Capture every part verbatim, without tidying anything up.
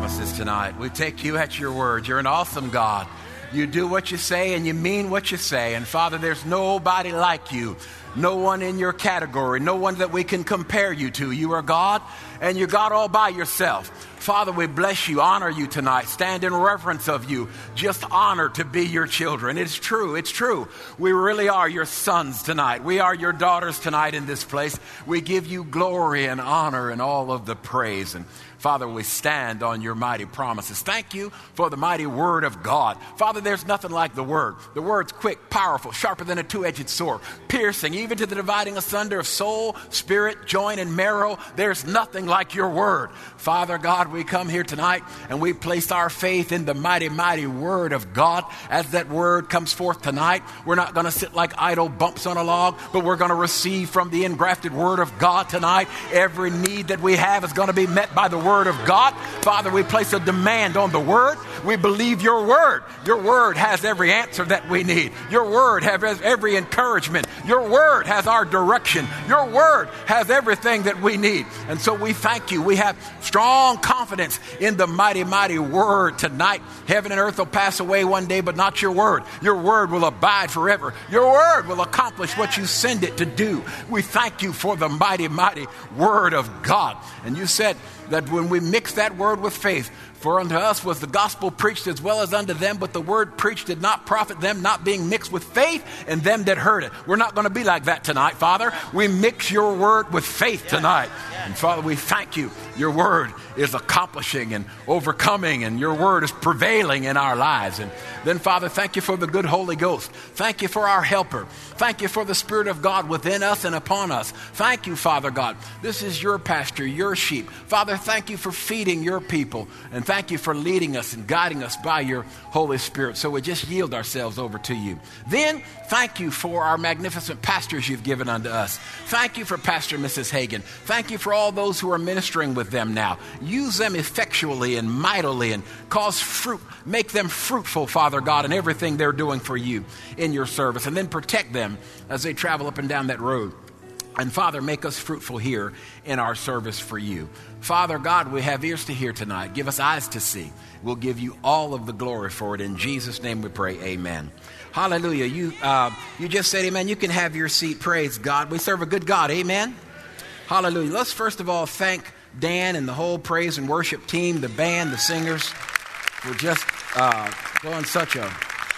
promises tonight. We take you at your word. You're an awesome God. You do what you say and you mean what you say. And Father, there's nobody like you. No one in your category. No one that we can compare you to. You are God, and you're God all by yourself. Father, we bless you, honor you tonight, stand in reverence of you, just honored to be your children. It's true, it's true. We really are your sons tonight. We are your daughters tonight in this place. We give you glory and honor and all of the praise. And Father, we stand on your mighty promises. Thank you for the mighty word of God. Father, there's nothing like the word. The word's quick, powerful, sharper than a two-edged sword, piercing even to the dividing asunder of soul, spirit, joint, and marrow. There's nothing like your word. Father God, we come here tonight and we place our faith in the mighty, mighty word of God. As that word comes forth tonight, we're not going to sit like idle bumps on a log, but we're going to receive from the engrafted word of God tonight. Every need that we have is going to be met by the word of God. Father, we place a demand on the word. We believe your word. Your word has every answer that we need. Your word has every encouragement. Your word has our direction. Your word has everything that we need. And so we thank you. We have strong confidence in the mighty, mighty word tonight. Heaven and earth will pass away one day, but not your word. Your word will abide forever. Your word will accomplish what you send it to do. We thank you for the mighty, mighty word of God. And you said that when we mix that word with faith, for unto us was the gospel preached as well as unto them, but the word preached did not profit them, not being mixed with faith in them that heard it. We're not going to be like that tonight, Father. We mix your word with faith tonight. And Father, we thank you. Your word is accomplishing and overcoming, and your word is prevailing in our lives. And then, Father, thank you for the good Holy Ghost. Thank you for our helper. Thank you for the Spirit of God within us and upon us. Thank you, Father God. This is your pasture, your sheep. Father, thank you for feeding your people. And thank you for leading us and guiding us by your Holy Spirit. So we just yield ourselves over to you. Then, thank you for our magnificent pastors you've given unto us. Thank you for Pastor and Missus Hagin. Thank you for all those who are ministering with them now. Use them effectually and mightily and cause fruit, make them fruitful, Father God, in everything they're doing for you in your service. And then protect them as they travel up and down that road. And Father, make us fruitful here in our service for you. Father God, we have ears to hear tonight. Give us eyes to see. We'll give you all of the glory for it. In Jesus' name we pray, amen. Hallelujah. You, uh, you just said amen. You can have your seat. Praise God. We serve a good God. Amen. Hallelujah. Let's first of all thank Dan and the whole praise and worship team, the band, the singers, for just uh, doing such a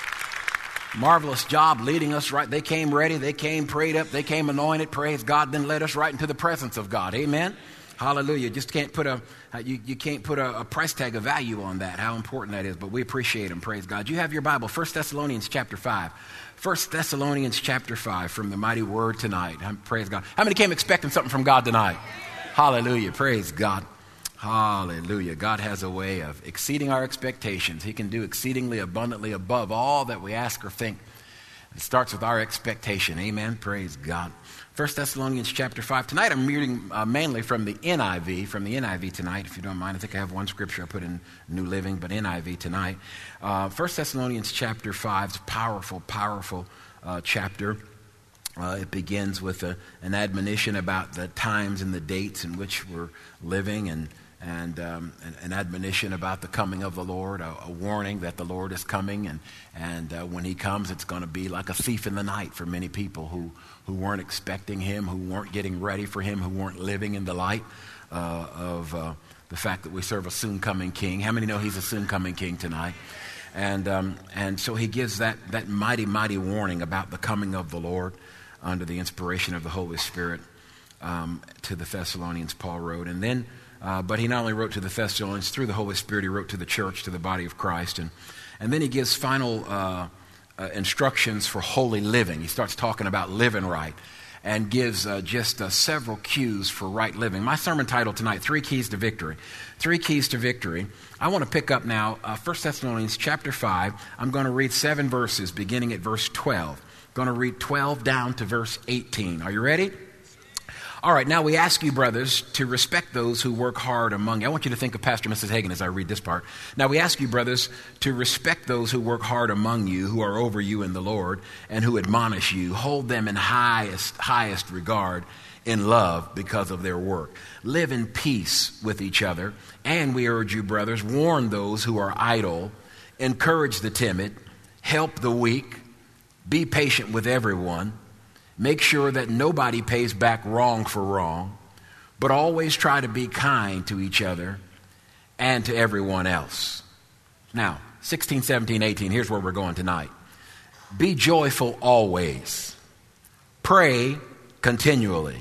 marvelous job leading us right. They came ready. They came prayed up. They came anointed. Praise God. Then led us right into the presence of God. Amen. Hallelujah. Just can't put a you, you can't put a, a price tag of value on that, how important that is. But we appreciate them. Praise God. You have your Bible, First Thessalonians chapter five. First Thessalonians chapter five from the mighty word tonight. Praise God. How many came expecting something from God tonight? Hallelujah. Praise God. Hallelujah. God has a way of exceeding our expectations. He can do exceedingly abundantly above all that we ask or think. It starts with our expectation. Amen. Praise God. First Thessalonians chapter five. Tonight I'm reading uh, mainly from the N I V, from the N I V tonight, if you don't mind. I think I have one scripture I put in New Living, but N I V tonight. Uh, First Thessalonians chapter five is a powerful, powerful uh, chapter. Uh, it begins with a, an admonition about the times and the dates in which we're living, and and um, an, an admonition about the coming of the Lord, a, a warning that the Lord is coming, and and uh, when he comes, it's going to be like a thief in the night for many people who, who weren't expecting him, who weren't getting ready for him, who weren't living in the light uh, of uh, the fact that we serve a soon-coming king. How many know he's a soon-coming king tonight? And um, and so he gives that, that mighty, mighty warning about the coming of the Lord under the inspiration of the Holy Spirit um, to the Thessalonians, Paul wrote. And then, uh, but he not only wrote to the Thessalonians, through the Holy Spirit, he wrote to the church, to the body of Christ. And, and then he gives final uh, uh, instructions for holy living. He starts talking about living right and gives uh, just uh, several cues for right living. My sermon title tonight, Three Keys to Victory. Three Keys to Victory. I want to pick up now uh, First Thessalonians chapter five. I'm going to read seven verses beginning at verse twelve. Going to read twelve down to verse eighteen. Are you ready? All right, now we ask you, brothers, to respect those who work hard among you. I want you to think of Pastor and Missus Hagin as I read this part. Now we ask you, brothers, to respect those who work hard among you, who are over you in the Lord, and who admonish you. Hold them in highest, highest regard in love because of their work. Live in peace with each other. And we urge you, brothers, warn those who are idle, encourage the timid, help the weak, be patient with everyone. Make sure that nobody pays back wrong for wrong, but always try to be kind to each other and to everyone else. Now, sixteen, seventeen, eighteen, here's where we're going tonight. Be joyful always. Pray continually.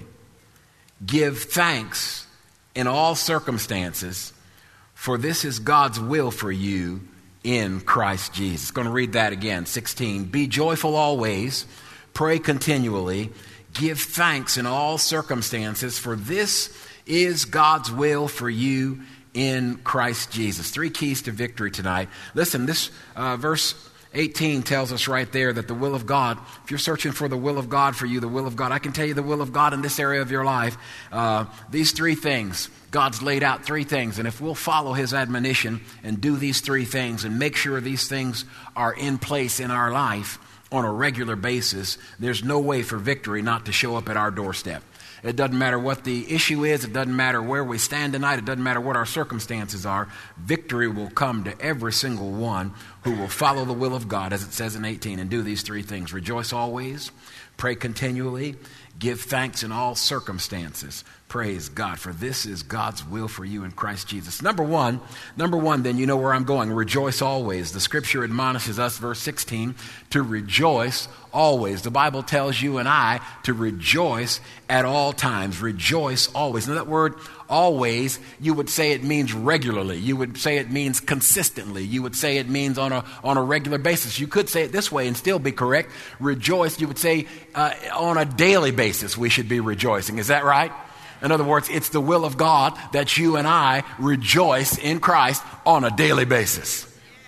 Give thanks in all circumstances, for this is God's will for you in Christ Jesus. Going to read that again. sixteen. Be joyful always. Pray continually. Give thanks in all circumstances, for this is God's will for you in Christ Jesus. Three keys to victory tonight. Listen, this uh, verse eighteen tells us right there that the will of God, if you're searching for the will of God for you, the will of God, I can tell you the will of God in this area of your life. Uh, these three things, God's laid out three things, and if we'll follow his admonition and do these three things and make sure these things are in place in our life on a regular basis, there's no way for victory not to show up at our doorstep. It doesn't matter what the issue is. It doesn't matter where we stand tonight. It doesn't matter what our circumstances are. Victory will come to every single one who will follow the will of God, as it says in eighteen, and do these three things. Rejoice always, pray continually, give thanks in all circumstances. Praise God, for this is God's will for you in Christ Jesus. Number one, number one, then you know where I'm going. Rejoice always. The scripture admonishes us, verse sixteen, to rejoice always. The Bible tells you and I to rejoice at all times. Rejoice always. Now that word always, you would say it means regularly. You would say it means consistently. You would say it means on a on a regular basis. You could say it this way and still be correct. Rejoice, you would say uh, on a daily basis we should be rejoicing. Is that right? In other words, it's the will of God that you and I rejoice in Christ on a daily basis.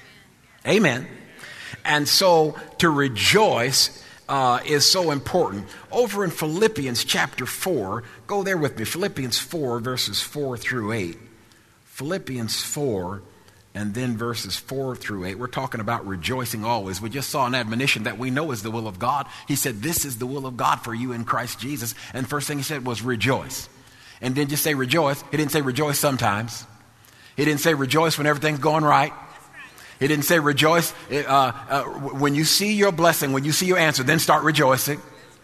Amen. And so to rejoice uh, is so important. Over in Philippians chapter four, go there with me. Philippians four, verses four through eight. Philippians four, and then verses four through eight. We're talking about rejoicing always. We just saw an admonition that we know is the will of God. He said, this is the will of God for you in Christ Jesus. And first thing he said was rejoice. And didn't just say rejoice. He didn't say rejoice sometimes. He didn't say rejoice when everything's going right. He didn't say rejoice uh, uh, when you see your blessing, when you see your answer, then start rejoicing.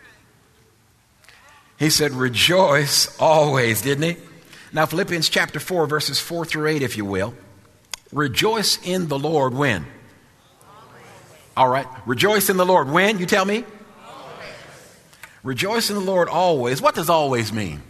He said rejoice always, didn't he? Now Philippians chapter four, verses four through eight, if you will. Rejoice in the Lord when? All right. Rejoice in the Lord when? You tell me. Always. Rejoice in the Lord always. What does always mean?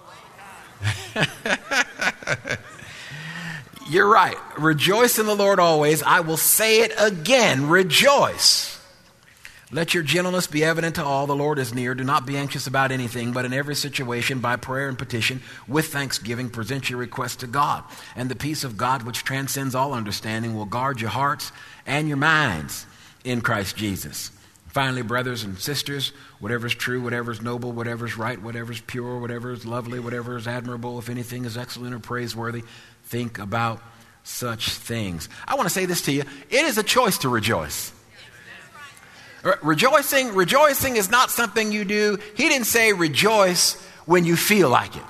You're right. Rejoice in the Lord always. I will say it again. Rejoice. Let your gentleness be evident to all. The Lord is near. Do not be anxious about anything, but in every situation, by prayer and petition, with thanksgiving, present your requests to God. And the peace of God, which transcends all understanding, will guard your hearts and your minds in Christ Jesus. Finally, brothers and sisters, whatever is true, whatever is noble, whatever is right, whatever is pure, whatever is lovely, whatever is admirable, if anything is excellent or praiseworthy, think about such things. I want to say this to you. It is a choice to rejoice. Rejoicing, rejoicing is not something you do. He didn't say rejoice when you feel like it.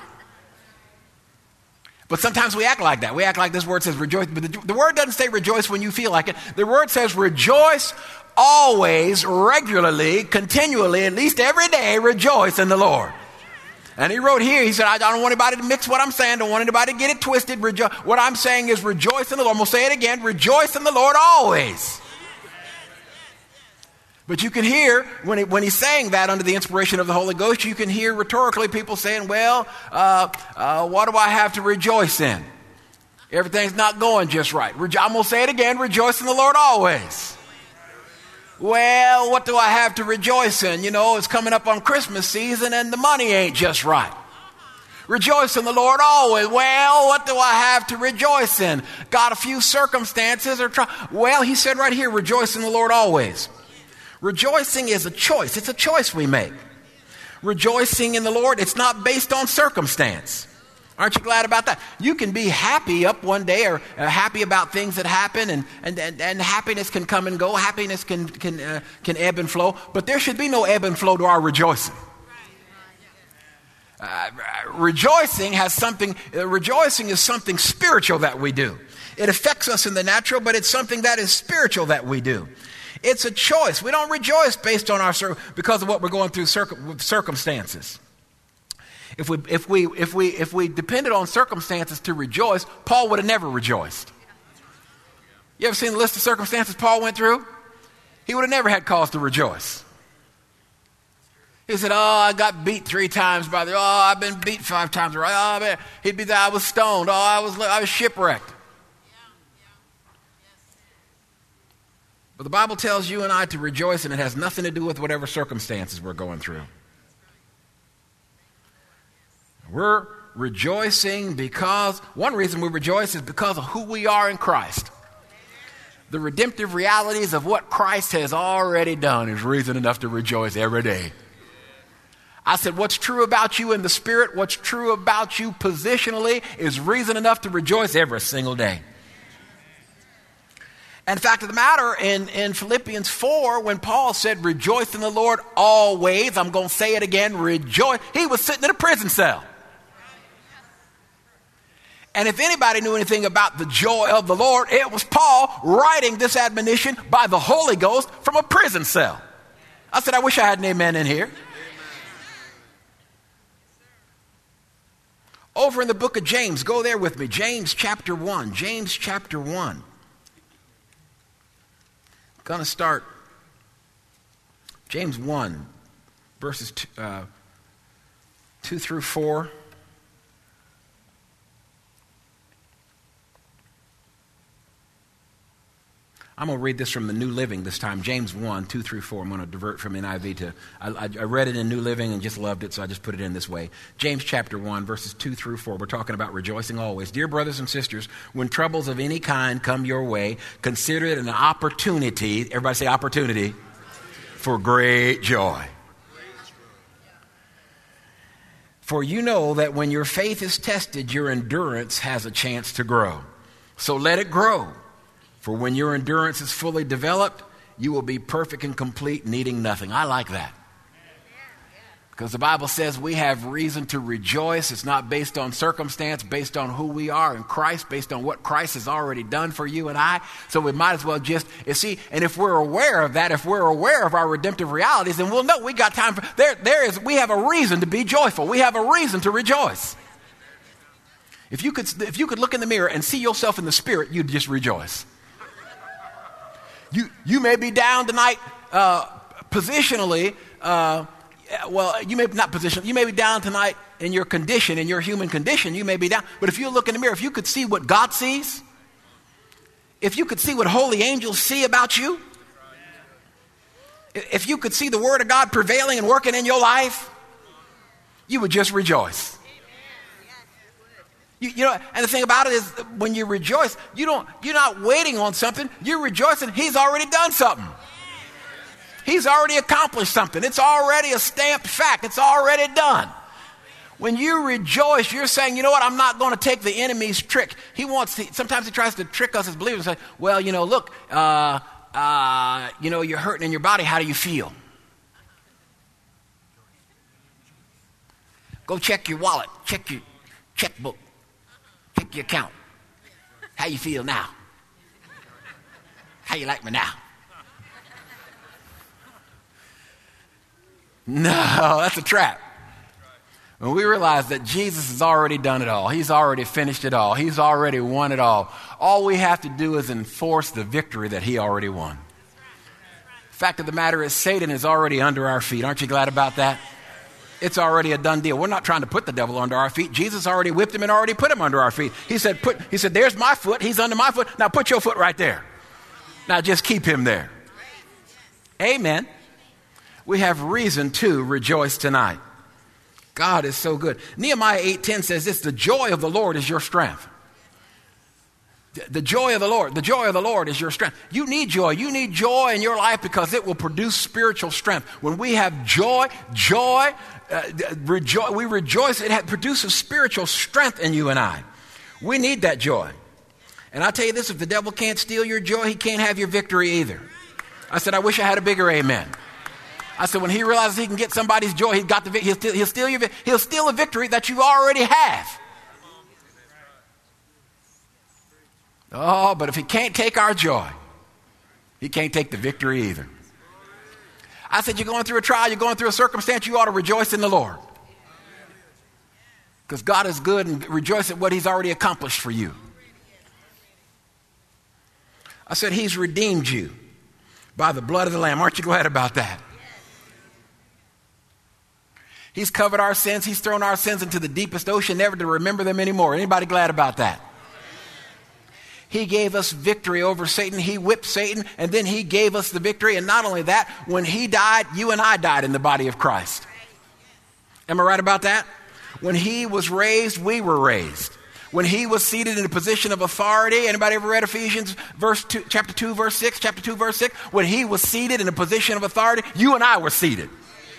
But sometimes we act like that. We act like this word says rejoice, but the, the word doesn't say rejoice when you feel like it. The word says rejoice always, regularly, continually, at least every day, rejoice in the Lord. And he wrote here, he said, I don't want anybody to mix what I'm saying. Don't want anybody to get it twisted. Rejo- what I'm saying is rejoice in the Lord. I'm going to say it again. Rejoice in the Lord always. But you can hear, when, it, when he's saying that under the inspiration of the Holy Ghost, you can hear rhetorically people saying, well, uh, uh, what do I have to rejoice in? Everything's not going just right. Rejo- I'm going to say it again. Rejoice in the Lord always. Well, what do I have to rejoice in? You know, it's coming up on Christmas season and the money ain't just right. Rejoice in the Lord always. Well, what do I have to rejoice in? Got a few circumstances or try. Well, he said right here, rejoice in the Lord always. Rejoicing is a choice. It's a choice we make. Rejoicing in the Lord, it's not based on circumstance. Aren't you glad about that? You can be happy up one day or uh, happy about things that happen, and, and, and, and happiness can come and go. Happiness can, can, uh, can ebb and flow, but there should be no ebb and flow to our rejoicing. Uh, rejoicing has something, uh, rejoicing is something spiritual that we do. It affects us in the natural, but it's something that is spiritual that we do. It's a choice. We don't rejoice based on our, because of what we're going through circum, circumstances. If we, if we, if we, if we depended on circumstances to rejoice, Paul would have never rejoiced. You ever seen the list of circumstances Paul went through? He would have never had cause to rejoice. He said, oh, I got beat three times by the, oh, I've been beat five times. Oh, man. He'd be there, I was stoned. Oh, I was, I was shipwrecked. But the Bible tells you and I to rejoice, and it has nothing to do with whatever circumstances we're going through. We're rejoicing because, one reason we rejoice is because of who we are in Christ. The redemptive realities of what Christ has already done is reason enough to rejoice every day. I said, what's true about you in the Spirit, what's true about you positionally is reason enough to rejoice every single day. And the fact of the matter, in, in Philippians four, when Paul said, rejoice in the Lord always, I'm going to say it again, rejoice, he was sitting in a prison cell. And if anybody knew anything about the joy of the Lord, it was Paul writing this admonition by the Holy Ghost from a prison cell. I said, I wish I had an amen in here. Over in the book of James, go there with me. James chapter one. James chapter one. Going to start James one, verses two, uh, two through four. I'm going to read this from the New Living this time. James one, two through four. I'm going to divert from N I V to, I, I, I read it in New Living and just loved it, so I just put it in this way. James chapter one, verses two through four. We're talking about rejoicing always. Dear brothers and sisters, when troubles of any kind come your way, consider it an opportunity, everybody say opportunity, for great joy. For you know that when your faith is tested, your endurance has a chance to grow. So let it grow. For when your endurance is fully developed, you will be perfect and complete, needing nothing. I like that. Because the Bible says we have reason to rejoice. It's not based on circumstance, based on who we are in Christ, based on what Christ has already done for you and I. So we might as well just, you see, and if we're aware of that, if we're aware of our redemptive realities, then we'll know we got time for, there, there is, we have a reason to be joyful. We have a reason to rejoice. If you could, if you could look in the mirror and see yourself in the Spirit, you'd just rejoice. You you may be down tonight uh, positionally. Uh, well, you may not position. You may be down tonight in your condition, in your human condition. You may be down. But if you look in the mirror, if you could see what God sees, if you could see what holy angels see about you, if you could see the Word of God prevailing and working in your life, you would just rejoice. You, you know, and the thing about it is, when you rejoice, you don't, you're not waiting on something. You're rejoicing. He's already done something. He's already accomplished something. It's already a stamped fact. It's already done. When you rejoice, you're saying, you know what? I'm not going to take the enemy's trick. He wants to, sometimes he tries to trick us as believers and say, well, you know, look, uh, uh, you know, you're hurting in your body. How do you feel? Go check your wallet. Check your checkbook. Check your account. How you feel now? How you like me now? No, that's a trap. When we realize that Jesus has already done it all. He's already finished it all. He's already won it all. All we have to do is enforce the victory that he already won. The fact of the matter is, Satan is already under our feet. Aren't you glad about that? It's already a done deal. We're not trying to put the devil under our feet. Jesus already whipped him and already put him under our feet. He said, put, he said, there's my foot. He's under my foot. Now put your foot right there. Now just keep him there. Amen. We have reason to rejoice tonight. God is so good. Nehemiah eight ten says this, the joy of the Lord is your strength. The joy of the Lord, the joy of the Lord is your strength. You need joy. You need joy in your life because it will produce spiritual strength. When we have joy, joy, uh, rejo- we rejoice. It produces spiritual strength in you and I. We need that joy. And I'll tell you this, if the devil can't steal your joy, he can't have your victory either. I said, I wish I had a bigger amen. I said, when he realizes he can get somebody's joy, he's got the vic- he'll steal, he'll steal your, he'll steal a victory that you already have. Oh, but if he can't take our joy, he can't take the victory either. I said, you're going through a trial, you're going through a circumstance, you ought to rejoice in the Lord. Because God is good, and rejoice at what he's already accomplished for you. I said, he's redeemed you by the blood of the Lamb. Aren't you glad about that? He's covered our sins. He's thrown our sins into the deepest ocean, never to remember them anymore. Anybody glad about that? He gave us victory over Satan. He whipped Satan, and then he gave us the victory. And not only that, when he died, you and I died in the body of Christ. Am I right about that? When he was raised, we were raised. When he was seated in a position of authority, anybody ever read Ephesians verse two, chapter two, verse six, chapter two, verse six? When he was seated in a position of authority, you and I were seated.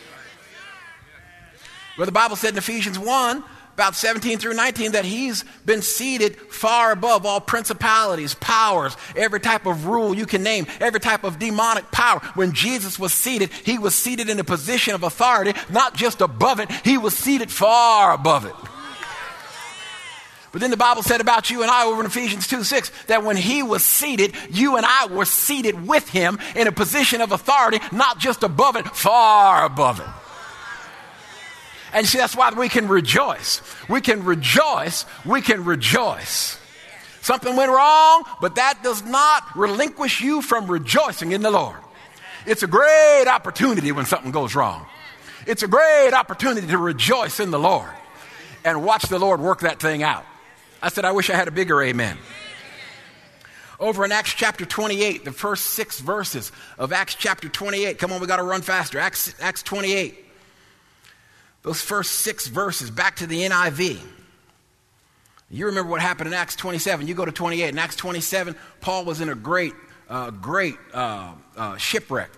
Well, the Bible said in Ephesians one, about seventeen through nineteen, that he's been seated far above all principalities, powers, every type of rule you can name, every type of demonic power. When Jesus was seated, he was seated in a position of authority, not just above it, he was seated far above it. But then the Bible said about you and I over in Ephesians two six, that when he was seated, you and I were seated with him in a position of authority, not just above it, far above it. And see, that's why we can rejoice. We can rejoice. We can rejoice. Something went wrong, but that does not relinquish you from rejoicing in the Lord. It's a great opportunity when something goes wrong. It's a great opportunity to rejoice in the Lord and watch the Lord work that thing out. I said, I wish I had a bigger amen. Over in Acts chapter twenty-eight, the first six verses of Acts chapter twenty-eight. Come on, we got to run faster. Acts, Acts twenty-eight. Those first six verses, back to the N I V. You remember what happened in Acts twenty-seven. You go to twenty-eight. In Acts twenty-seven, Paul was in a great, uh, great uh, uh, shipwreck.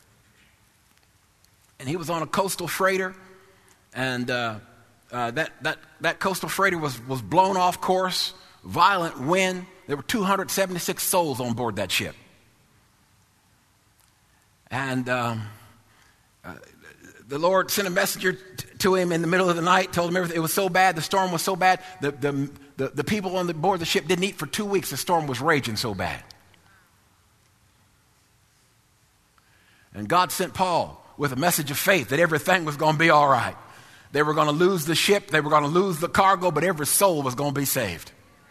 And he was on a coastal freighter. And uh, uh, that, that, that coastal freighter was, was blown off course, violent wind. There were two hundred seventy-six souls on board that ship. And um, uh, the Lord sent a messenger t- to him in the middle of the night, told him everything. It was so bad, the storm was so bad, the, the, the, the people on the board of the ship didn't eat for two weeks. The storm was raging so bad. And God sent Paul with a message of faith that everything was going to be all right. They were going to lose the ship, they were going to lose the cargo, but every soul was going to be saved.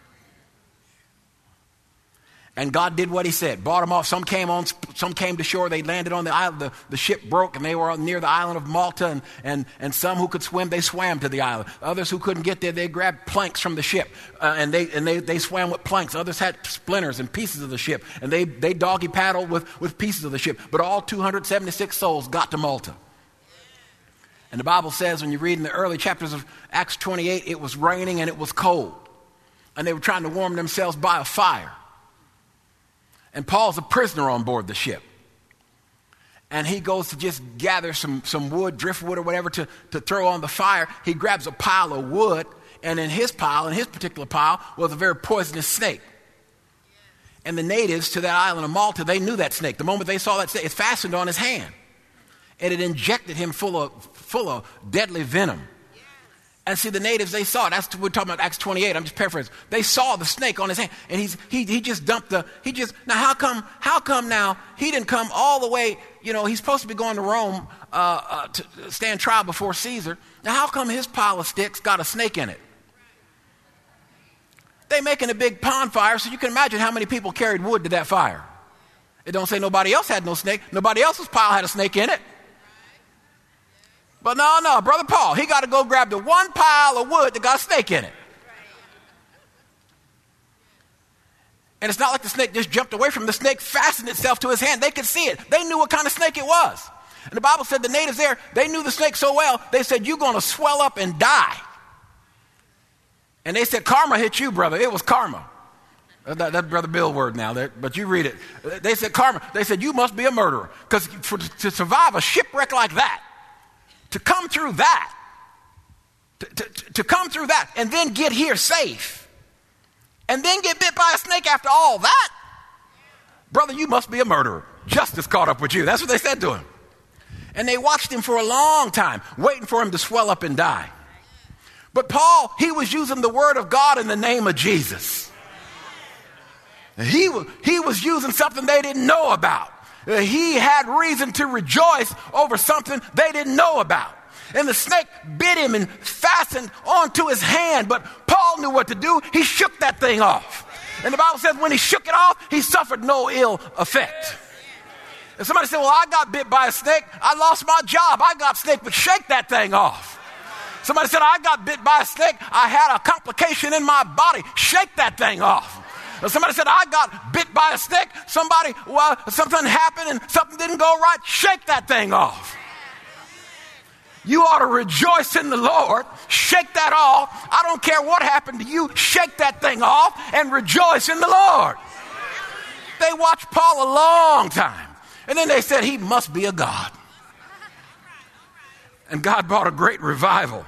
And God did what he said, brought them off. Some came on, some came to shore. They landed on the island. The, the ship broke, and they were near the island of Malta. And, and, and some who could swim, they swam to the island. Others who couldn't get there, they grabbed planks from the ship, uh, and they and they, they swam with planks. Others had splinters and pieces of the ship, and they they doggy paddled with, with pieces of the ship. But all two hundred seventy-six souls got to Malta. And the Bible says, when you read in the early chapters of Acts twenty-eight, it was raining and it was cold, and they were trying to warm themselves by a fire. And Paul's a prisoner on board the ship. And he goes to just gather some, some wood, driftwood or whatever to, to throw on the fire. He grabs a pile of wood, and in his pile, in his particular pile, was a very poisonous snake. And the natives to that island of Malta, they knew that snake. The moment they saw that snake, it fastened on his hand. And it injected him full of, full of deadly venom. And see, the natives, they saw it. That's, we're talking about Acts twenty-eight. I'm just paraphrasing. They saw the snake on his hand, and he's he he just dumped the he just now how come how come now he didn't come all the way? You know, he's supposed to be going to Rome uh, uh, to stand trial before Caesar. Now, how come his pile of sticks got a snake in it? They making a big pond fire, so you can imagine how many people carried wood to that fire. It don't say nobody else had no snake. Nobody else's pile had a snake in it. But no, no, Brother Paul, he got to go grab the one pile of wood that got a snake in it. And it's not like the snake just jumped away from him. The snake fastened itself to his hand. They could see it. They knew what kind of snake it was. And the Bible said the natives there, they knew the snake so well, they said, you're going to swell up and die. And they said, karma hit you, brother. It was karma. That, that's Brother Bill word now, but you read it. They said, karma. They said, you must be a murderer. Because to survive a shipwreck like that, to come through that, to, to, to come through that, and then get here safe, and then get bit by a snake after all that, brother, you must be a murderer. Justice caught up with you. That's what they said to him. And they watched him for a long time, waiting for him to swell up and die. But Paul, he was using the word of God in the name of Jesus. He was, he was using something they didn't know about. He had reason to rejoice over something they didn't know about. And the snake bit him and fastened onto his hand. But Paul knew what to do. He shook that thing off. And the Bible says when he shook it off, he suffered no ill effect. If somebody said, well, I got bit by a snake, I lost my job. I got snake, but shake that thing off. Somebody said, I got bit by a snake, I had a complication in my body. Shake that thing off. If somebody said, I got bit by a snake, somebody, well, something happened and something didn't go right. Shake that thing off. You ought to rejoice in the Lord. Shake that off. I don't care what happened to you. Shake that thing off and rejoice in the Lord. They watched Paul a long time. And then they said, he must be a god. And God brought a great revival.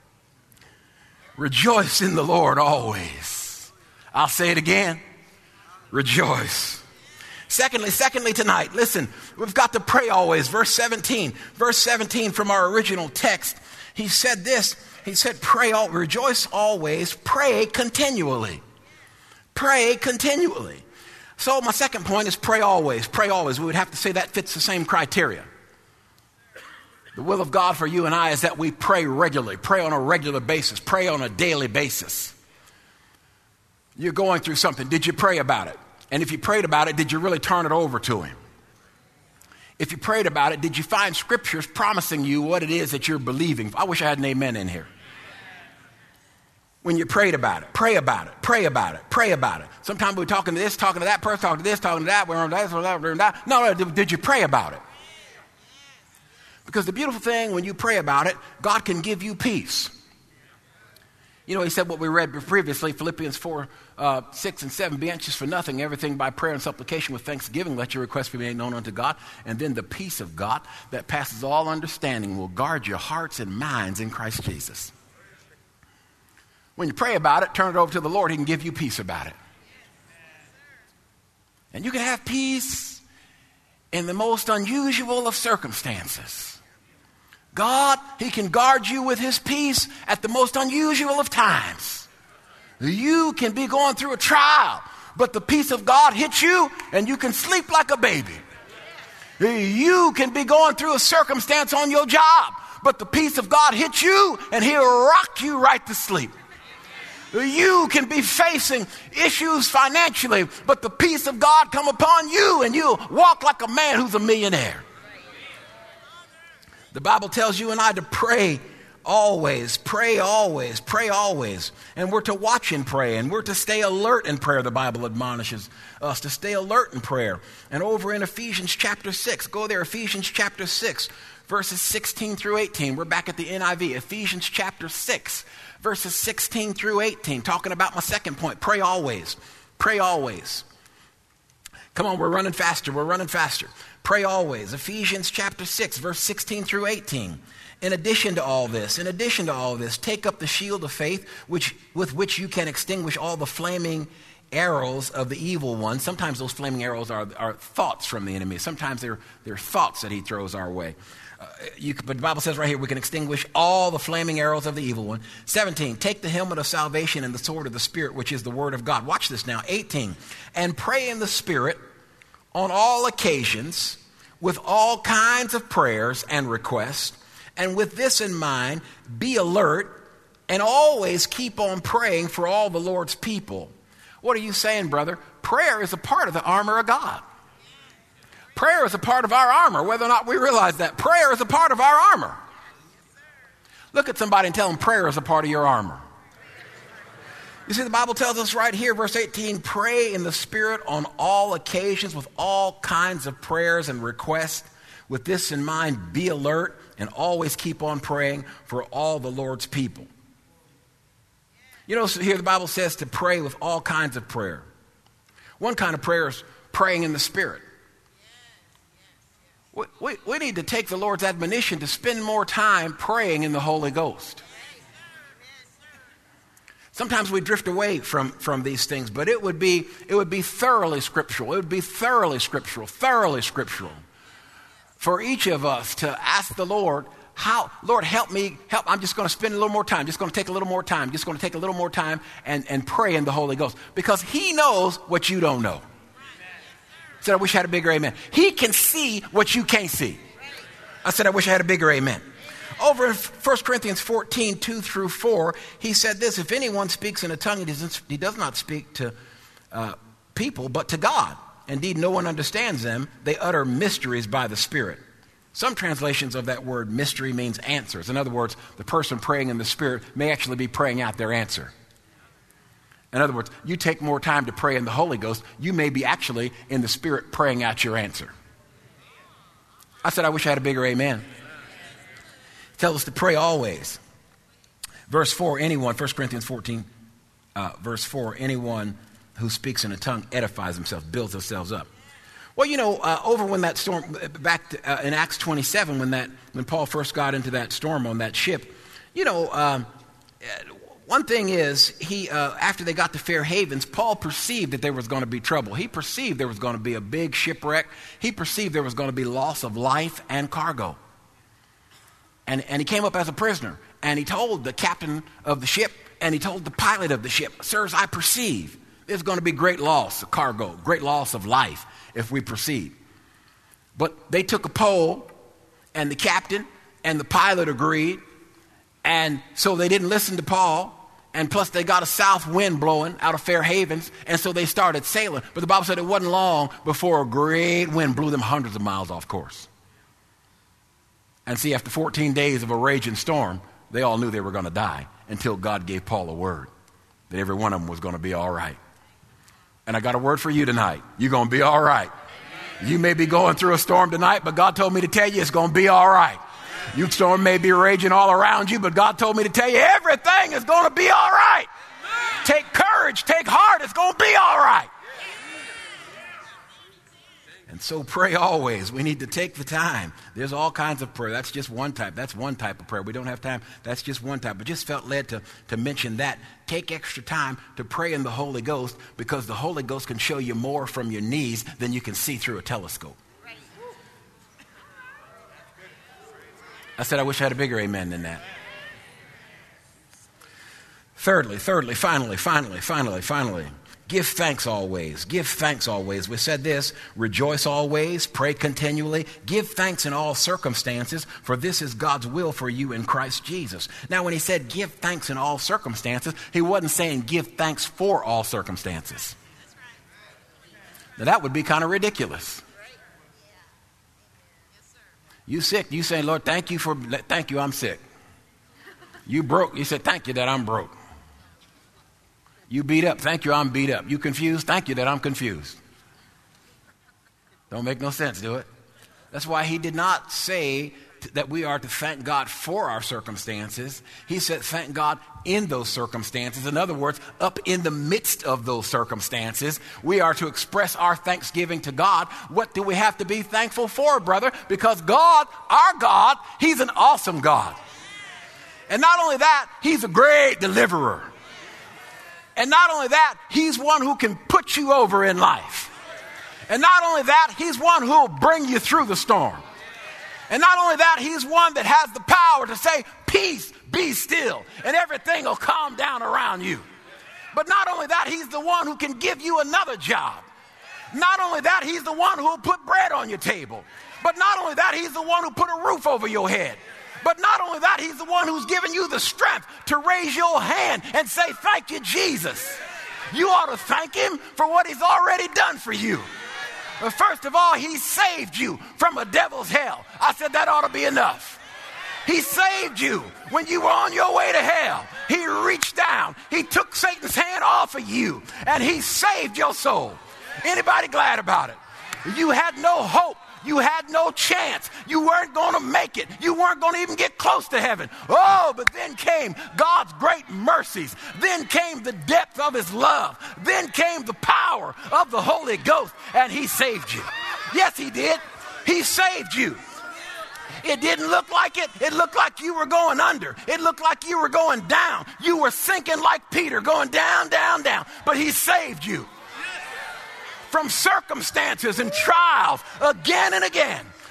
Rejoice in the Lord always. I'll say it again. Rejoice. Secondly, secondly tonight, listen, we've got to pray always. Verse seventeen. Verse seventeen from our original text. He said this. He said, pray all, rejoice always, pray continually. Pray continually. So my second point is pray always. Pray always. We would have to say that fits the same criteria. The will of God for you and I is that we pray regularly, pray on a regular basis, pray on a daily basis. You're going through something. Did you pray about it? And if you prayed about it, did you really turn it over to him? If you prayed about it, did you find scriptures promising you what it is that you're believing? I wish I had an amen in here. When you prayed about it, pray about it, pray about it, pray about it. Sometimes we're talking to this, talking to that person, talking to this, talking to that, we're on that, we're on that, we're on that. No, no, did, did you pray about it? Because the beautiful thing when you pray about it, God can give you peace. You know, he said what we read previously, Philippians four, uh, six and seven, be anxious for nothing, everything by prayer and supplication with thanksgiving, let your requests be made known unto God. And then the peace of God that passes all understanding will guard your hearts and minds in Christ Jesus. When you pray about it, turn it over to the Lord, he can give you peace about it. And you can have peace in the most unusual of circumstances. God, he can guard you with his peace at the most unusual of times. You can be going through a trial, but the peace of God hits you and you can sleep like a baby. You can be going through a circumstance on your job, but the peace of God hits you and he'll rock you right to sleep. You can be facing issues financially, but the peace of God come upon you and you'll walk like a man who's a millionaire. The Bible tells you and I to pray always, pray always, pray always. And we're to watch in prayer, and we're to stay alert in prayer. The Bible admonishes us to stay alert in prayer. And over in Ephesians chapter six, go there, Ephesians chapter six, verses sixteen through eighteen. We're back at the N I V, Ephesians chapter six, verses sixteen through eighteen, talking about my second point, pray always, pray always. Come on, we're running faster, we're running faster. Pray always. Ephesians chapter six, verse sixteen through eighteen. In addition to all this, in addition to all this, take up the shield of faith, which with which you can extinguish all the flaming arrows of the evil one. Sometimes those flaming arrows are, are thoughts from the enemy. Sometimes they're, they're thoughts that he throws our way. Uh, you, but the Bible says right here, we can extinguish all the flaming arrows of the evil one. seventeen, take the helmet of salvation and the sword of the Spirit, which is the word of God. Watch this now. eighteen, and pray in the Spirit on all occasions, with all kinds of prayers and requests, and with this in mind, be alert and always keep on praying for all the Lord's people. What are you saying, brother? Prayer is a part of the armor of God. Prayer is a part of our armor, whether or not we realize that. Prayer is a part of our armor. Look at somebody and tell them prayer is a part of your armor. You see, the Bible tells us right here, verse eighteen, pray in the Spirit on all occasions with all kinds of prayers and requests. With this in mind, be alert and always keep on praying for all the Lord's people. You know, so here the Bible says to pray with all kinds of prayer. One kind of prayer is praying in the Spirit. We, we, we need to take the Lord's admonition to spend more time praying in the Holy Ghost. Sometimes we drift away from, from these things, but it would be it would be thoroughly scriptural. It would be thoroughly scriptural, thoroughly scriptural for each of us to ask the Lord, how, Lord, help me, help. I'm just going to spend a little more time, just going to take a little more time, just going to take a little more time and, and pray in the Holy Ghost, because he knows what you don't know. I said, I wish I had a bigger amen. He can see what you can't see. I said, I wish I had a bigger amen. Over in First Corinthians fourteen, two through four, he said this: if anyone speaks in a tongue, he, doesn't, he does not speak to uh, people, but to God. Indeed, no one understands them. They utter mysteries by the Spirit. Some translations of that word mystery means answers. In other words, the person praying in the Spirit may actually be praying out their answer. In other words, you take more time to pray in the Holy Ghost, you may be actually in the Spirit praying out your answer. I said, I wish I had a bigger amen. Tell us to pray always. Verse four, anyone, First Corinthians fourteen, uh, verse four, anyone who speaks in a tongue edifies himself, builds themselves up. Well, you know, uh, over when that storm, back to, uh, in Acts twenty-seven, when that when Paul first got into that storm on that ship, you know, um, one thing is, he uh, after they got to Fair Havens, Paul perceived that there was going to be trouble. He perceived there was going to be a big shipwreck. He perceived there was going to be loss of life and cargo. And, and he came up as a prisoner, and he told the captain of the ship, and he told the pilot of the ship, sirs, I perceive there's going to be great loss of cargo, great loss of life if we proceed. But they took a poll, and the captain and the pilot agreed, and so they didn't listen to Paul, and plus they got a south wind blowing out of Fair Havens, and so they started sailing. But the Bible said it wasn't long before a great wind blew them hundreds of miles off course. And see, after fourteen days of a raging storm, they all knew they were going to die until God gave Paul a word that every one of them was going to be all right. And I got a word for you tonight. You're going to be all right. You may be going through a storm tonight, but God told me to tell you it's going to be all right. Your storm may be raging all around you, but God told me to tell you everything is going to be all right. Take courage, take heart, it's going to be all right. And so pray always. We need to take the time. There's all kinds of prayer. That's just one type. That's one type of prayer. We don't have time. That's just one type. But just felt led to, to mention that. Take extra time to pray in the Holy Ghost, because the Holy Ghost can show you more from your knees than you can see through a telescope. I said, I wish I had a bigger amen than that. Thirdly, thirdly, finally, finally, finally, finally. Give thanks always. Give thanks always. We said this: rejoice always, pray continually, give thanks in all circumstances, for this is God's will for you in Christ Jesus. Now, when he said give thanks in all circumstances, he wasn't saying give thanks for all circumstances. Now, that would be kind of ridiculous. You sick, you say, Lord, thank you for, thank you, I'm sick. You broke, you said, thank you that I'm broke. You beat up, thank you, I'm beat up. You confused, thank you that I'm confused. Don't make no sense, do it? That's why he did not say that we are to thank God for our circumstances. He said thank God in those circumstances. In other words, up in the midst of those circumstances, we are to express our thanksgiving to God. What do we have to be thankful for, brother? Because God, our God, he's an awesome God. And not only that, he's a great deliverer. And not only that, he's one who can put you over in life. And not only that, he's one who will bring you through the storm. And not only that, he's one that has the power to say, peace, be still, and everything will calm down around you. But not only that, he's the one who can give you another job. Not only that, he's the one who will put bread on your table. But not only that, he's the one who put a roof over your head. But not only that, he's the one who's given you the strength to raise your hand and say, thank you, Jesus. You ought to thank him for what he's already done for you. But first of all, he saved you from a devil's hell. I said that ought to be enough. He saved you when you were on your way to hell. He reached down. He took Satan's hand off of you, and he saved your soul. Anybody glad about it? You had no hope. You had no chance. You weren't going to make it. You weren't going to even get close to heaven. Oh, but then came God's great mercies. Then came the depth of his love. Then came the power of the Holy Ghost, and he saved you. Yes, he did. He saved you. It didn't look like it. It looked like you were going under. It looked like you were going down. You were sinking like Peter, going down, down, down. But he saved you from circumstances and trials again and again.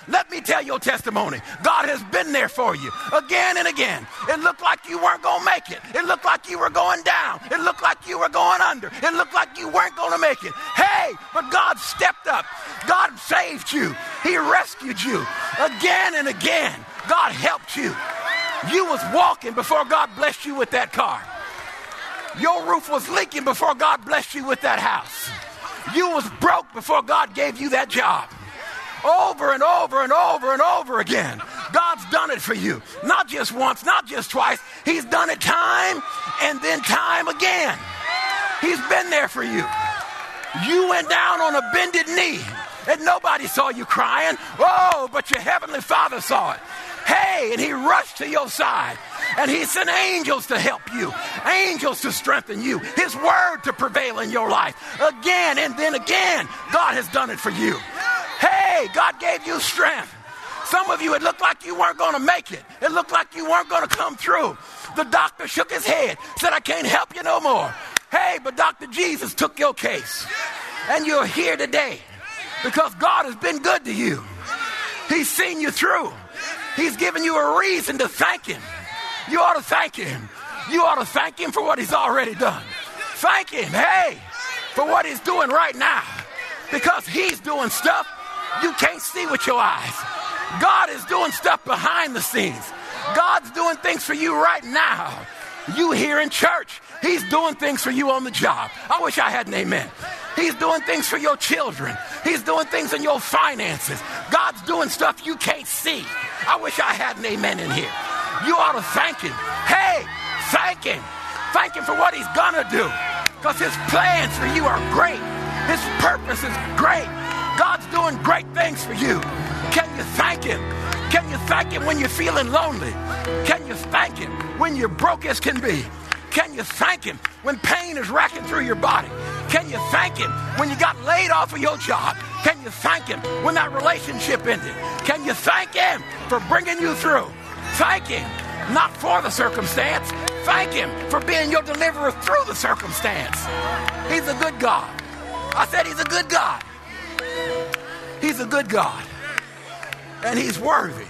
Let me tell your testimony. God has been there for you again and again. It looked like you weren't going to make it. It looked like you were going down. It looked like you were going under. It looked like you weren't going to make it. Hey, but God stepped up. God saved you. He rescued you again and again. God helped you. You was walking before God blessed you with that car. Your roof was leaking before God blessed you with that house. You was broke before God gave you that job. Over and over and over and over again. God's done it for you. Not just once, not just twice. He's done it time and then time again. He's been there for you. You went down on a bended knee and nobody saw you crying. Oh, but your heavenly Father saw it. Hey, and he rushed to your side. And he sent angels to help you. Angels to strengthen you. His word to prevail in your life. Again and then again, God has done it for you. Hey, God gave you strength. Some of you, it looked like you weren't going to make it. It looked like you weren't going to come through. The doctor shook his head, said, I can't help you no more. Hey, but Doctor Jesus took your case. And you're here today because God has been good to you. He's seen you through. He's given you a reason to thank him. You ought to thank him. You ought to thank him for what he's already done. Thank him, hey, for what he's doing right now. Because he's doing stuff you can't see with your eyes. God is doing stuff behind the scenes. God's doing things for you right now. You here in church, he's doing things for you on the job. I wish I had an amen. He's doing things for your children. He's doing things in your finances. God's doing stuff you can't see. I wish I had an amen in here. You ought to thank him. Hey, thank him. Thank him for what he's gonna do. Because his plans for you are great. His purpose is great. God's doing great things for you. Can you thank him? Can you thank him when you're feeling lonely? Can you thank him when you're broke as can be? Can you thank him when pain is racking through your body? Can you thank him when you got laid off of your job? Can you thank him when that relationship ended? Can you thank him for bringing you through? Thank him, not for the circumstance. Thank him for being your deliverer through the circumstance. He's a good God. I said he's a good God. He's a good God. And he's worthy.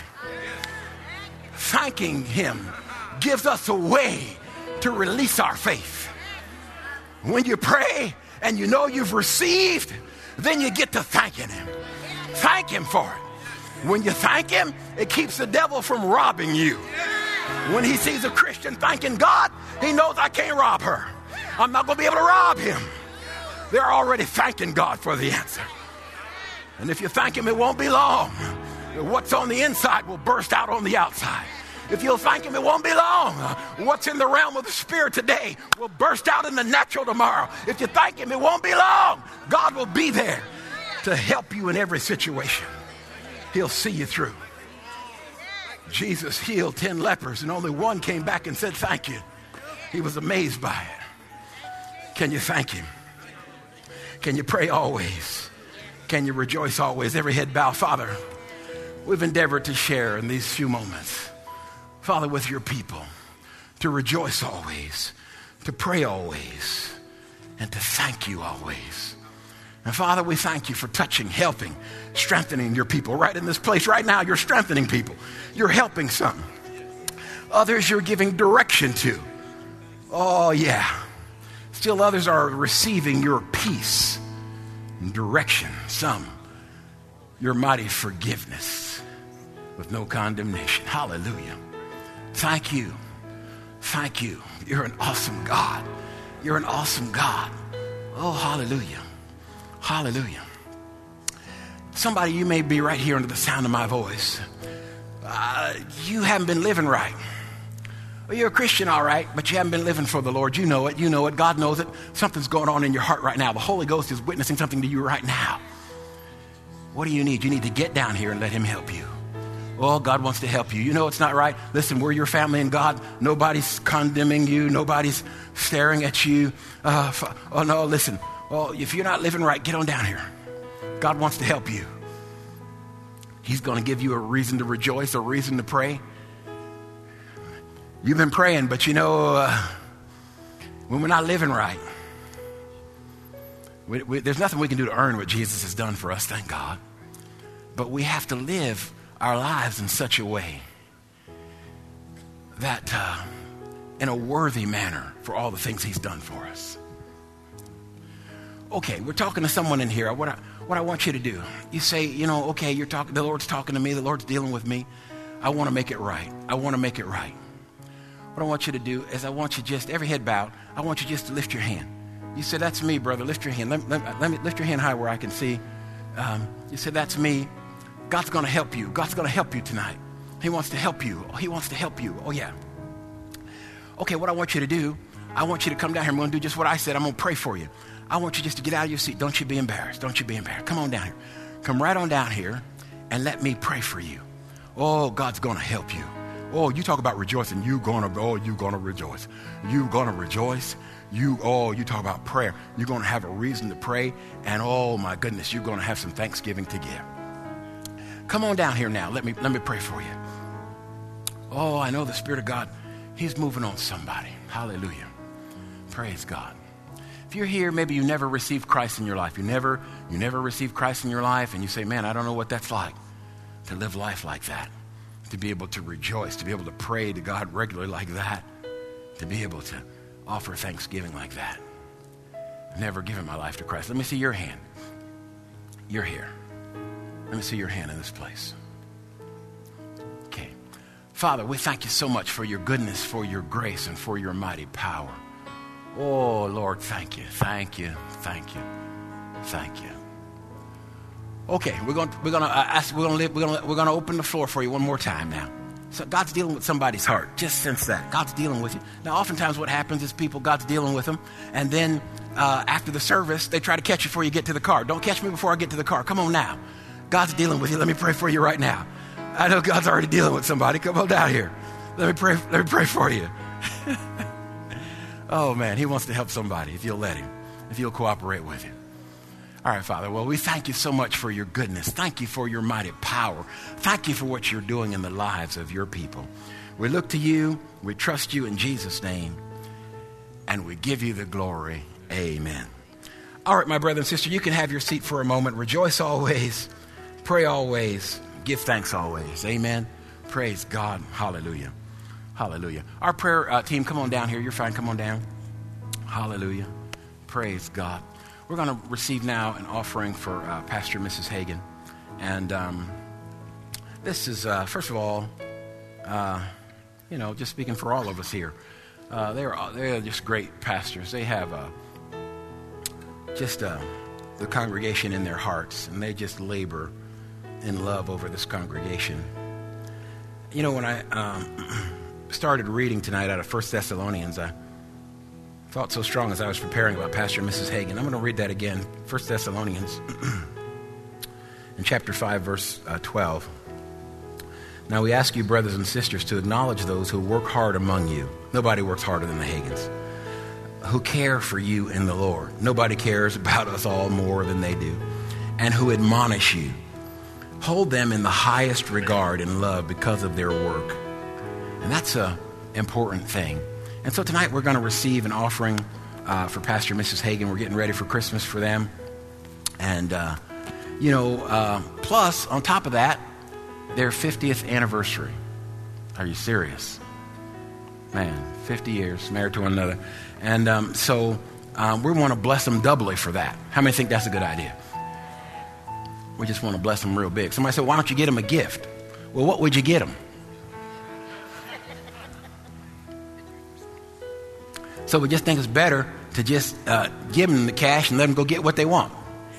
Thanking him gives us a way to release our faith. When you pray and you know you've received, then you get to thanking him. Thank him for it. When you thank him, it keeps the devil from robbing you. When he sees a Christian thanking God, he knows I can't rob her. I'm not going to be able to rob him. They're already thanking God for the answer. And if you thank him, it won't be long. What's on the inside will burst out on the outside. If you'll thank him, it won't be long. What's in the realm of the spirit today will burst out in the natural tomorrow. If you thank him, it won't be long. God will be there to help you in every situation. He'll see you through. Jesus healed ten lepers and only one came back and said thank you. He was amazed by it. Can you thank him? Can you pray always? Can you rejoice always? Every head bow. Father, we've endeavored to share in these few moments, Father, with your people, to rejoice always, to pray always, and to thank you always. And Father, we thank you for touching, helping, strengthening your people right in this place. Right now, you're strengthening people. You're helping some. Others you're giving direction to. Oh, yeah. Still others are receiving your peace and direction. Some, your mighty forgiveness with no condemnation. Hallelujah. Thank you. Thank you. You're an awesome God. You're an awesome God. Oh, hallelujah. Hallelujah. Somebody, you may be right here under the sound of my voice. Uh, you haven't been living right. Well, you're a Christian, all right, but you haven't been living for the Lord. You know it. You know it. God knows it. Something's going on in your heart right now. The Holy Ghost is witnessing something to you right now. What do you need? You need to get down here and let him help you. Oh, God wants to help you. You know it's not right. Listen, we're your family in God. Nobody's condemning you. Nobody's staring at you. Uh, oh, no, listen. Well, if you're not living right, get on down here. God wants to help you. He's going to give you a reason to rejoice, a reason to pray. You've been praying, but you know, uh, when we're not living right, we, we, there's nothing we can do to earn what Jesus has done for us, thank God. But we have to live our lives in such a way that uh, in a worthy manner for all the things he's done for us. Okay, we're talking to someone in here. What I, what I want you to do, you say, you know, okay, you're talking, the Lord's talking to me, the Lord's dealing with me. I want to make it right. I want to make it right. What I want you to do is I want you just, every head bowed, I want you just to lift your hand. You say, that's me, brother. Lift your hand. Let, let, let me lift your hand high where I can see. Um, you say, that's me. God's going to help you. God's going to help you tonight. He wants to help you. He wants to help you. Oh, yeah. Okay, what I want you to do, I want you to come down here. I'm going to do just what I said. I'm going to pray for you. I want you just to get out of your seat. Don't you be embarrassed. Don't you be embarrassed. Come on down here. Come right on down here and let me pray for you. Oh, God's going to help you. Oh, you talk about rejoicing. You gonna oh, you gonna rejoice. You gonna rejoice. You oh, you talk about prayer. You're gonna have a reason to pray, and oh my goodness, you're gonna have some thanksgiving to give. Come on down here now. Let me let me pray for you. Oh, I know the Spirit of God, He's moving on somebody. Hallelujah. Praise God. If you're here, maybe you never received Christ in your life. You never you never received Christ in your life, and you say, man, I don't know what that's like to live life like that. To be able to rejoice, to be able to pray to God regularly like that, to be able to offer thanksgiving like that. I've never given my life to Christ. Let me see your hand. You're here. Let me see your hand in this place. Okay. Father, we thank you so much for your goodness, for your grace, and for your mighty power. Oh, Lord, thank you, thank you, thank you, thank you. Okay, we're going to, we're going to uh, ask, we're going to we're going to we're going to open the floor for you one more time now. So God's dealing with somebody's heart. Just sense that God's dealing with you. Now, oftentimes what happens is people, God's dealing with them, and then uh, after the service, they try to catch you before you get to the car. Don't catch me before I get to the car. Come on now. God's dealing with you. Let me pray for you right now. I know God's already dealing with somebody. Come on down here. Let me pray. Let me pray for you. Oh man, He wants to help somebody if you'll let Him, if you'll cooperate with Him. All right, Father, well, we thank you so much for your goodness. Thank you for your mighty power. Thank you for what you're doing in the lives of your people. We look to you, we trust you in Jesus' name, and we give you the glory. Amen. All right, my brother and sister, you can have your seat for a moment. Rejoice always, pray always, give thanks always. Amen. Praise God. Hallelujah. Hallelujah. Our prayer uh, team, come on down here. You're fine. Come on down. Hallelujah. Praise God. We're going to receive now an offering for uh, Pastor and Missus Hagan. And um, this is, uh, first of all, uh, you know, just speaking for all of us here. Uh, they're, they're just great pastors. They have uh, just uh, the congregation in their hearts, and they just labor in love over this congregation. You know, when I um, started reading tonight out of First Thessalonians, I felt so strong as I was preparing about Pastor and Missus Hagan. I'm going to read that again. First Thessalonians in chapter five, verse uh, twelve. Now we ask you, brothers and sisters, to acknowledge those who work hard among you. Nobody works harder than the Hagans. Who care for you in the Lord. Nobody cares about us all more than they do. And who admonish you. Hold them in the highest regard and love because of their work. And that's an important thing. And so tonight we're going to receive an offering uh, for Pastor and Missus Hagan. We're getting ready for Christmas for them. And, uh, you know, uh, plus, on top of that, their fiftieth anniversary. Are you serious? Man, fifty years, married to one another. And um, so um, we want to bless them doubly for that. How many think that's a good idea? We just want to bless them real big. Somebody said, why don't you get them a gift? Well, what would you get them? So we just think it's better to just uh, give them the cash and let them go get what they want.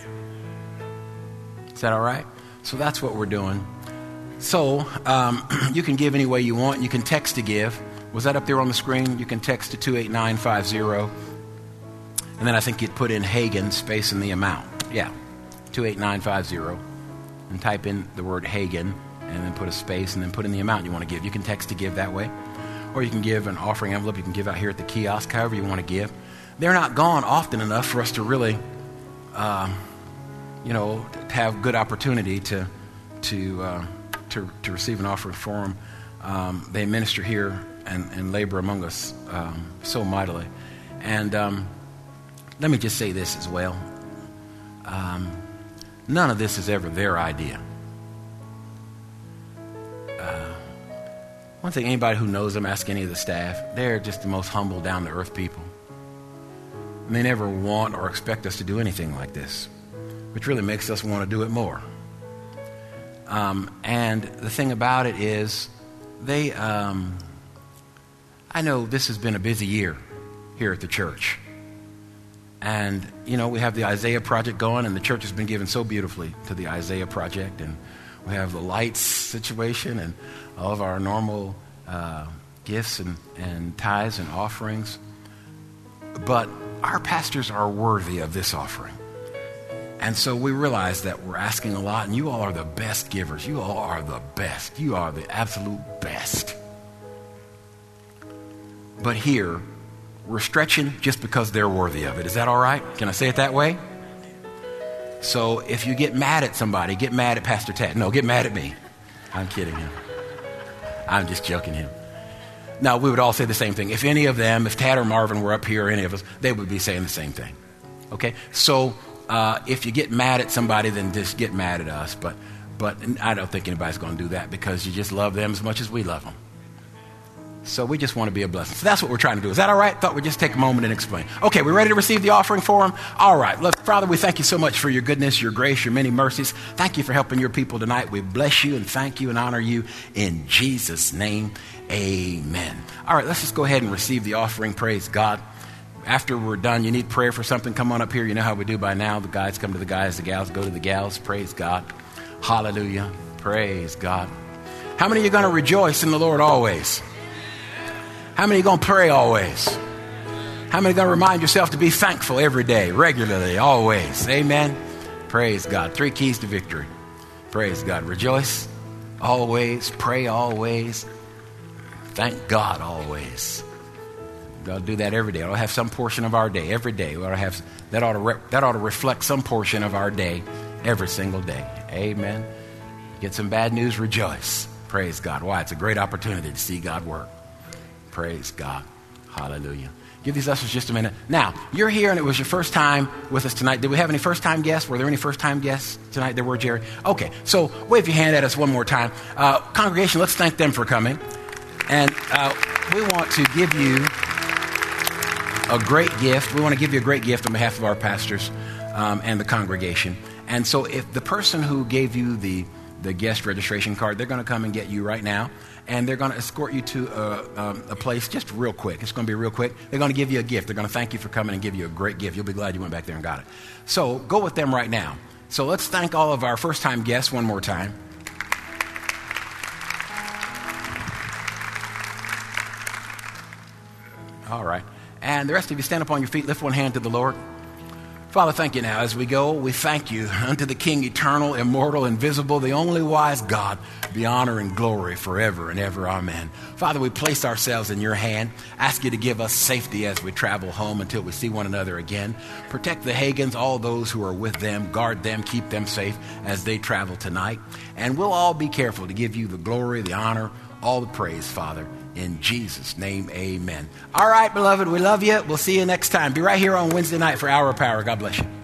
Is that all right? So that's what we're doing. So um, you can give any way you want. You can text to give. Was that up there on the screen? You can text to two eight nine five zero. And then I think you'd put in Hagan, space in the amount. Yeah, two eight nine five zero. And type in the word Hagan and then put a space and then put in the amount you want to give. You can text to give that way. Or you can give an offering envelope. You can give out here at the kiosk, however you want to give. They're not gone often enough for us to really, um, you know, to have good opportunity to to uh, to, to receive an offering for them. Um, they minister here and, and labor among us um, so mightily. And um, let me just say this as well. Um, none of this is ever their idea. One thing, anybody who knows them, ask any of the staff, they're just the most humble, down-to-earth people. And they never want or expect us to do anything like this, which really makes us want to do it more. Um, and the thing about it is, they, um, I know this has been a busy year here at the church. And, you know, we have the Isaiah Project going, and the church has been given so beautifully to the Isaiah Project. And we have the lights situation and all of our normal uh, gifts and, and tithes and offerings. But our pastors are worthy of this offering. And so we realize that we're asking a lot, and you all are the best givers. You all are the best. You are the absolute best. But here, we're stretching just because they're worthy of it. Is that all right? Can I say it that way? So if you get mad at somebody, get mad at Pastor Tad. No, get mad at me. I'm kidding him. I'm just joking him. Now, we would all say the same thing. If any of them, if Tad or Marvin were up here, or any of us, they would be saying the same thing. Okay? So uh, if you get mad at somebody, then just get mad at us. But, but I don't think anybody's going to do that because you just love them as much as we love them. So we just want to be a blessing. So that's what we're trying to do. Is that all right? Thought we'd just take a moment and explain. Okay, we ready to receive the offering for him? All right. Look, Father, we thank you so much for your goodness, your grace, your many mercies. Thank you for helping your people tonight. We bless you and thank you and honor you in Jesus' name. Amen. All right, let's just go ahead and receive the offering. Praise God. After we're done, you need prayer for something, come on up here. You know how we do by now. The guys come to the guys, the gals go to the gals. Praise God. Hallelujah. Praise God. How many of you are going to rejoice in the Lord always? How many are going to pray always? How many are going to remind yourself to be thankful every day, regularly, always? Amen. Praise God. Three keys to victory. Praise God. Rejoice always. Pray always. Thank God always. We ought to do that every day. We ought to have some portion of our day, every day. We ought to have, that, ought to re, that ought to reflect some portion of our day every single day. Amen. Get some bad news, rejoice. Praise God. Why? It's a great opportunity to see God work. Praise God. Hallelujah. Give these ushers just a minute. Now, you're here and it was your first time with us tonight. Did we have any first-time guests? Were there any first-time guests tonight? There were, Jerry. Okay, so wave your hand at us one more time. Uh, congregation, let's thank them for coming. And uh, we want to give you a great gift. We want to give you a great gift on behalf of our pastors um, and the congregation. And so if the person who gave you the, the guest registration card, they're going to come and get you right now. And they're going to escort you to a, um, a place just real quick. It's going to be real quick. They're going to give you a gift. They're going to thank you for coming and give you a great gift. You'll be glad you went back there and got it. So go with them right now. So let's thank all of our first-time guests one more time. All right. And the rest of you stand up on your feet. Lift one hand to the Lord. Father, thank you now. As we go, we thank you unto the King, eternal, immortal, invisible, the only wise God, be honor and glory forever and ever. Amen. Father, we place ourselves in your hand. Ask you to give us safety as we travel home until we see one another again. Protect the Hagans, all those who are with them. Guard them, keep them safe as they travel tonight. And we'll all be careful to give you the glory, the honor, all the praise, Father. In Jesus' name, amen. All right, beloved, we love you. We'll see you next time. Be right here on Wednesday night for Hour of Power. God bless you.